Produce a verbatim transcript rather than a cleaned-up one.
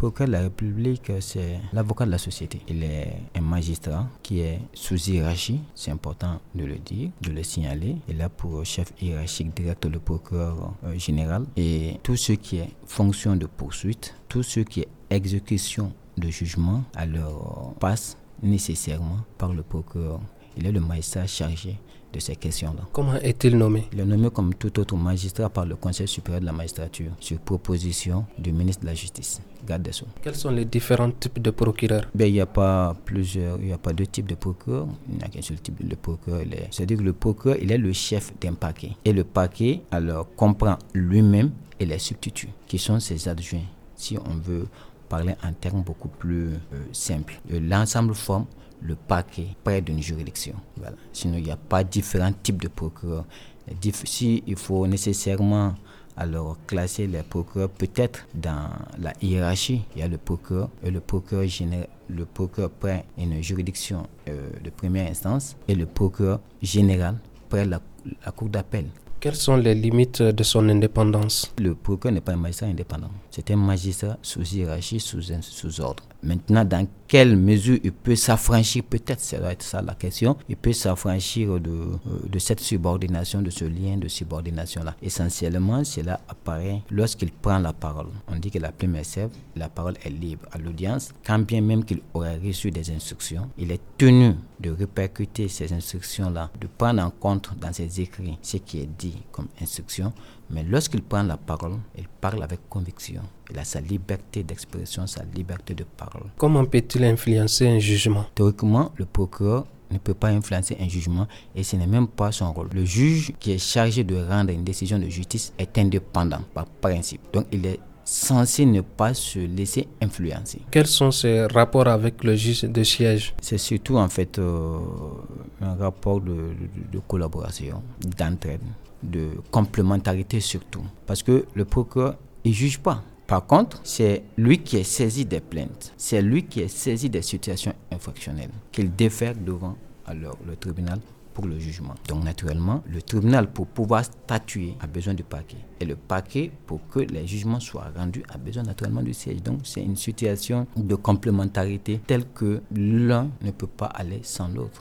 procureur de la République, c'est l'avocat de la société. Il est un magistrat qui est sous hiérarchie, c'est important de le dire, de le signaler. Il a pour chef hiérarchique direct le procureur euh, général. Et tout ce qui est fonction de poursuite, tout ce qui est exécution de jugement, alors passe nécessairement par le procureur. Il est le magistrat chargé de ces questions-là. Comment est-il nommé? Il est nommé comme tout autre magistrat par le Conseil supérieur de la magistrature sur proposition du ministre de la Justice, garde des Sceaux. Quels sont les différents types de procureurs? Ben, il n'y a pas plusieurs, il n'y a pas deux types de procureurs. Il n'y a qu'un seul type de procureur. Est, c'est-à-dire que le procureur, il est le chef d'un parquet. Et le parquet, alors, comprend lui-même et les substituts, qui sont ses adjoints. Si on veut parler en termes beaucoup plus euh, simples. L'ensemble forme le parquet près d'une juridiction. Voilà. Sinon, il n'y a pas différents types de procureurs. Si il faut nécessairement alors classer les procureurs, peut-être dans la hiérarchie, il y a le procureur et le procureur général, le procureur près une juridiction euh, de première instance et le procureur général près la, la cour d'appel. Quelles sont les limites de son indépendance? Le procureur n'est pas un magistrat indépendant. C'est un magistrat sous hiérarchie, sous, sous ordre. Maintenant, dans quelle mesure il peut s'affranchir, peut-être, ça doit être ça la question, il peut s'affranchir de, de cette subordination, de ce lien de subordination-là. Essentiellement, cela apparaît lorsqu'il prend la parole. On dit que la plume sève, la parole est libre à l'audience. Quand bien même qu'il aurait reçu des instructions, il est tenu de répercuter ces instructions-là, de prendre en compte dans ses écrits ce qui est dit comme instruction. Mais lorsqu'il prend la parole, il parle avec conviction. Il a sa liberté d'expression, sa liberté de parole. Comment peut-il influencer un jugement? Théoriquement, le procureur ne peut pas influencer un jugement et ce n'est même pas son rôle. Le juge qui est chargé de rendre une décision de justice est indépendant par principe. Donc il est censé ne pas se laisser influencer. Quels sont ses rapports avec le juge de siège? C'est surtout en fait euh, un rapport de, de, de collaboration, d'entraide, de complémentarité surtout. Parce que le procureur, il ne juge pas. Par contre, c'est lui qui est saisi des plaintes, c'est lui qui est saisi des situations infractionnelles qu'il défère devant alors, le tribunal pour le jugement. Donc naturellement, le tribunal pour pouvoir statuer a besoin du parquet. Et le parquet, pour que les jugements soient rendus, a besoin naturellement du siège. Donc c'est une situation de complémentarité telle que l'un ne peut pas aller sans l'autre.